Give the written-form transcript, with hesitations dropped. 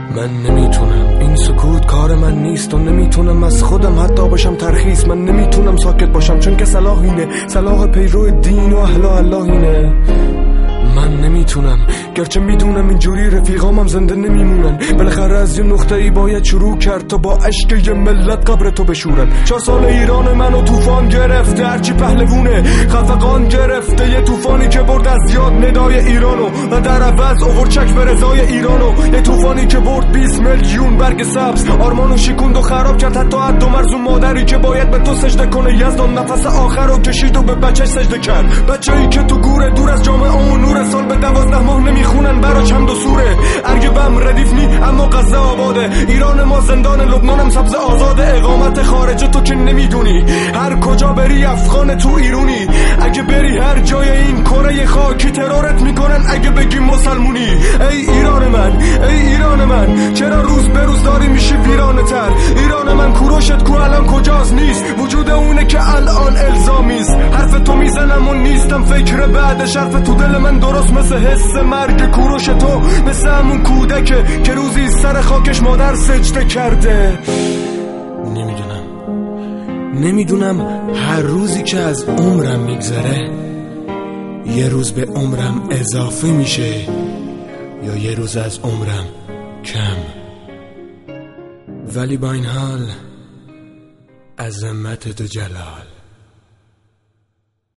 من نمیتونم، این سکوت کار من نیست و نمیتونم از خودم حتی باشم ترخیص. من نمیتونم ساکت باشم چون که صلاح اینه، صلاح پیرو دین و اهل الله اینه. من نمیتونم گرچه میدونم اینجوری رفیقامم زنده نمیمونن. بالاخره از یه نقطه ای باید شروع کرد تا با اشک یه ملت قبر تو بشورن. 4 سال ایران منو طوفان گرفته، هرچی پهلوونه خفقان گرفته. یه طوفانی که برد از یاد ندای ایرانو و در عوض اوورد چک به رضای ایرانو. یه طوفانی که برد 20 میلیون برگ سبز، آرمانو شکوند و خراب کرد حتی حد و مرزون. مادری که باید به تو سجده کنه یزدان نفس آخر رو کشید و به بچهش سجده کرد. بچه‌ای که تو گوره دور از جامعه و نور، سال به 12 ماه نمیخونن برا چند و سوره. ارگ بم ردیف نی اما غزه آباده، ایران ما زندان، لبنانم سبز آزاده. اقامت خارجه تو که نمیدونی، هر کجا بری افغان تو ایرونی. اگه بری هر جای این کره خاکی ترورت میکنن اگه بگی مسلمونی. ای ایران من، ای ایران من، چرا روز به روز داری میشی ویرانه تر؟ ایران من کوروشت کو الان کجاست؟ نیست وجود اونه که الان الزامیست. حرف تو میزنم و نیستم فکر بعدش، حرف تو دل من درست مثل حس مرگ. کوروش تو مثل همون کودکه که روزی سر خاکش مادر سجده کرده. نمیدونم هر روزی که از عمرم میگذره یه روز به عمرم اضافه میشه یا یه روز از عمرم کم. ولی با این حال عظمت تو جلال